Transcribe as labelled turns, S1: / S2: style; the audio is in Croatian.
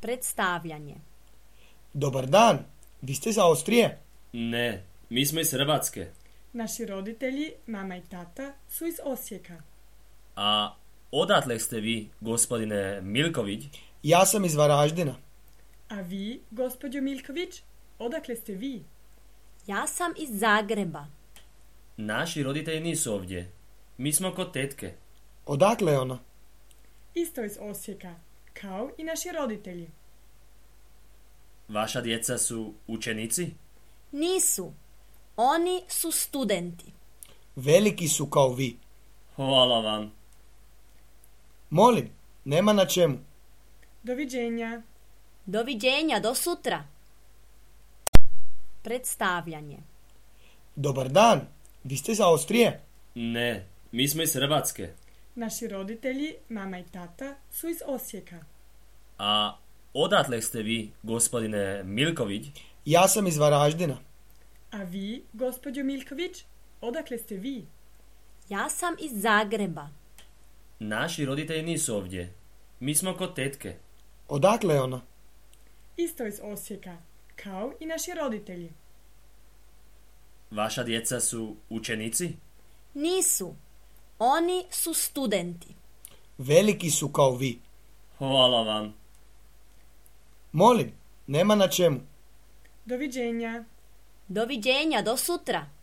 S1: Predstavljanje.
S2: Dobar dan, vi ste iz Austrije?
S3: Ne, mi smo iz Hrvatske.
S4: Naši roditelji, mama i tata, su iz Osijeka.
S3: A odatle ste vi, gospodine Milković?
S2: Ja sam iz Varaždina.
S4: A vi, gospođo Milković, odakle ste vi?
S1: Ja sam iz Zagreba.
S3: Naši roditelji nisu ovdje. Mi smo kod tetke.
S2: Odakle je ona?
S4: Isto iz Osijeka, kao i naši roditelji.
S3: Vaša djeca su učenici?
S1: Nisu. Oni su studenti.
S2: Veliki su kao vi.
S3: Hvala vam.
S2: Molim, nema na čemu.
S4: Doviđenja.
S1: Doviđenja, do sutra. Predstavljanje.
S2: Dobar dan, vi ste iz Austrije?
S3: Ne, mi smo iz Hrvatske.
S4: Naši roditelji, mama i tata, su iz Osijeka.
S3: A odatle ste vi, gospodine Milković?
S2: Ja sam iz Varaždina.
S4: A vi, gospođo Milković, odakle ste vi?
S1: Ja sam iz Zagreba.
S3: Naši roditelji nisu ovdje. Mi smo kod tetke.
S2: Odakle je ona?
S4: Isto iz Osijeka, kao i naši roditelji.
S3: Vaša djeca su učenici?
S1: Nisu. Oni su studenti.
S2: Veliki su kao vi.
S3: Hvala vam.
S2: Molim, nema na čemu.
S4: Doviđenja.
S1: Doviđenja, do sutra.